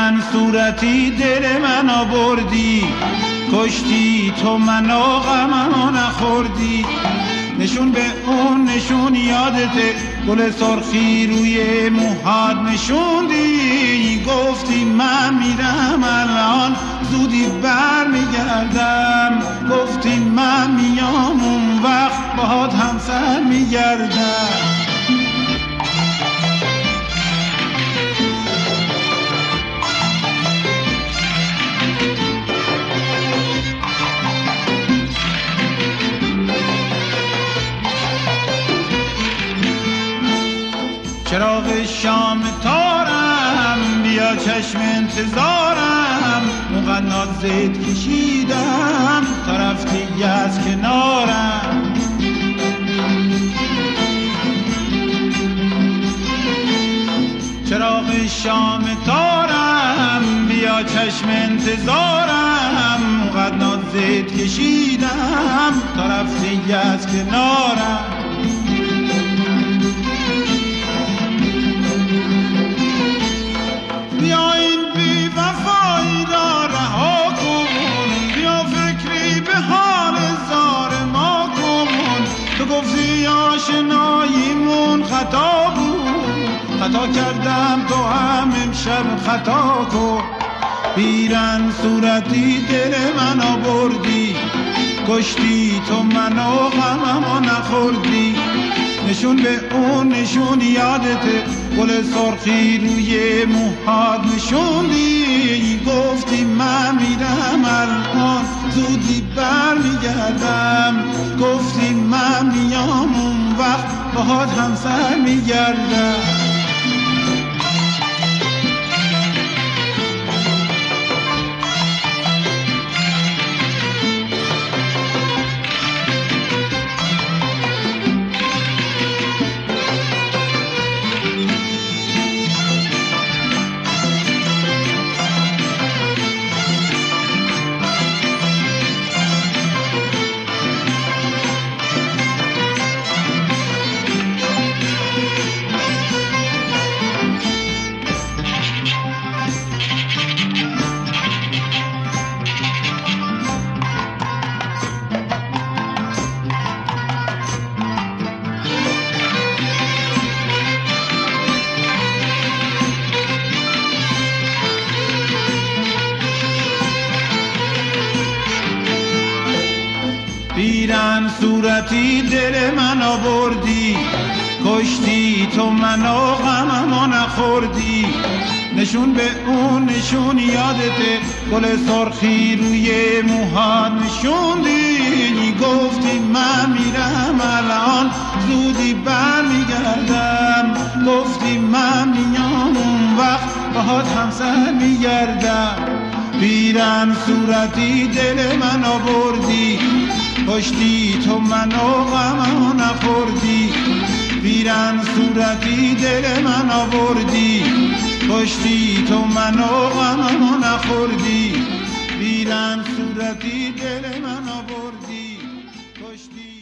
پیرن صورتی دل من آوردی، کشتی تو منو غممو نخوردی. نشون به اون نشون یادته، گل سرخی روی موهات نشوندی. گفتی من میرم الان زودی بر میگردم، گفتی من میام اون وقت باهات همسر میگردم. چراغ شام تارم بیا چشم انتظارم، مقنات زید کشیدم تا رفتی از کنارم. چراغ شام تارم بیا چشم انتظارم، مقنات زید کشیدم تا رفتی از کنارم. بیا این بی وفایی را رها کن، بیا فکری به حال زار ما کن. تو گفتی آشناییمون خطا بود، خطا کردم تو هم امشب خطا کن. پیرن صورتی دل من آوردی، کشتی تو منو غممو نخوردی. نشون به اون نشون یادته، گل سرخی روی موهات نشوندی. گفتی من میرم الان زودی بر میگردم، گفتی من میام اون وقت باهات همسر میگردم. پیرن صورتی دل من آوردی، کشتی تو منو غممو نخوردی. نشون به اون نشون یادته، گل سرخی روی موهات نشوندی. گفتی من میرم الان زودی بر میگردم، گفتی من میام اون وقت باهات همسر میگردم. پیرن صورتی دل من آوردی، کشتی تو منو غممو نخوردی. پیرن صورتی دل من آوردی، کشتی تو منو غممو نخوردی. پیرن صورتی دل من آوردی، کشتی